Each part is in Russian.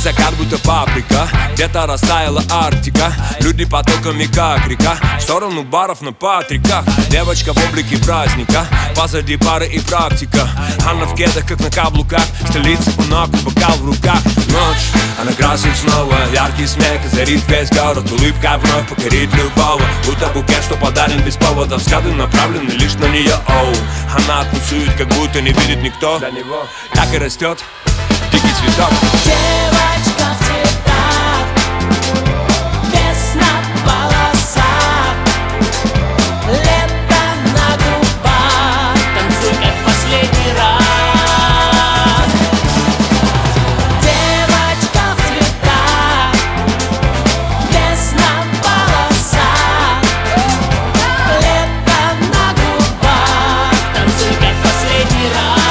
закат будто паприка, где-то растаяла Арктика. Люди потоками как река, в сторону баров на Патриках. Девочка в облике праздника, позади пары и практика. Она в кедах, как на каблуках, столица у ног, бокал в руках. Ночь, она красит снова, яркий смех озарит весь город. Улыбка вновь покорит любого, будто букет, что подарен без повода. Взгляды направлены лишь на нее, оу. Она танцует, как будто не видит никто. Для него так и растет дикий цветок. Девочка в цветах, весна в волосах, лето на губах. Танцуй, как последний раз. Девочка в цветах, весна в волосах, лето на губах. Танцуй, как последний раз.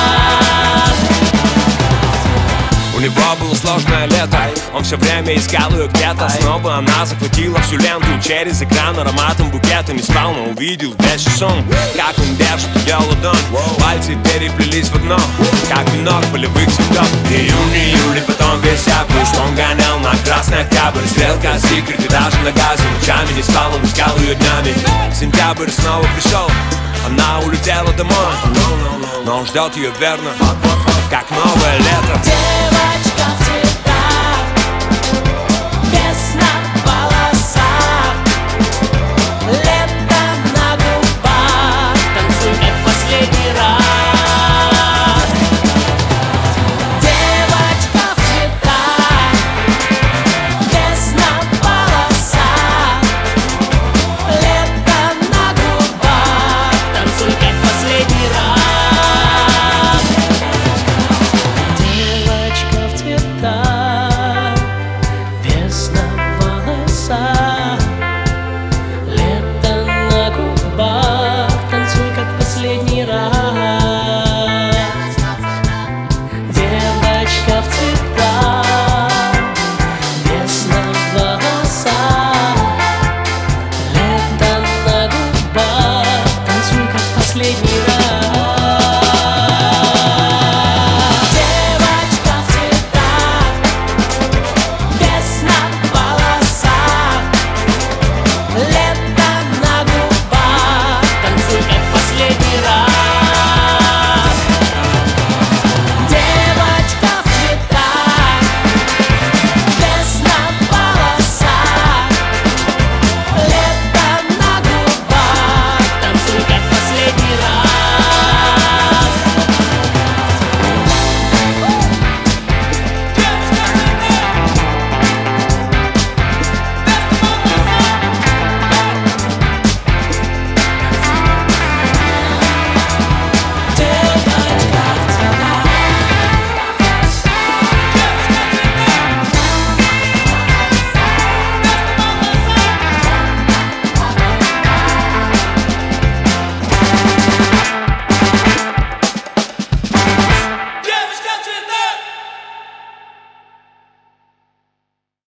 У него было сложное лето, он все время искал ее где-то. Снова она захватила всю ленту, через экран ароматом букета. Не спал, но увидел весь сон, как он держит ее ладонь. Пальцы переплелись в одно, как венок полевых цветов. Июнь, потом весь август он гонял на красный октябрь. Стрелка, секрет и даже на газе. Ночами не спал, он искал ее днями. Сентябрь снова пришел, она улетела домой, но он ждет ее верно, как новое лето. Девочка в цветах.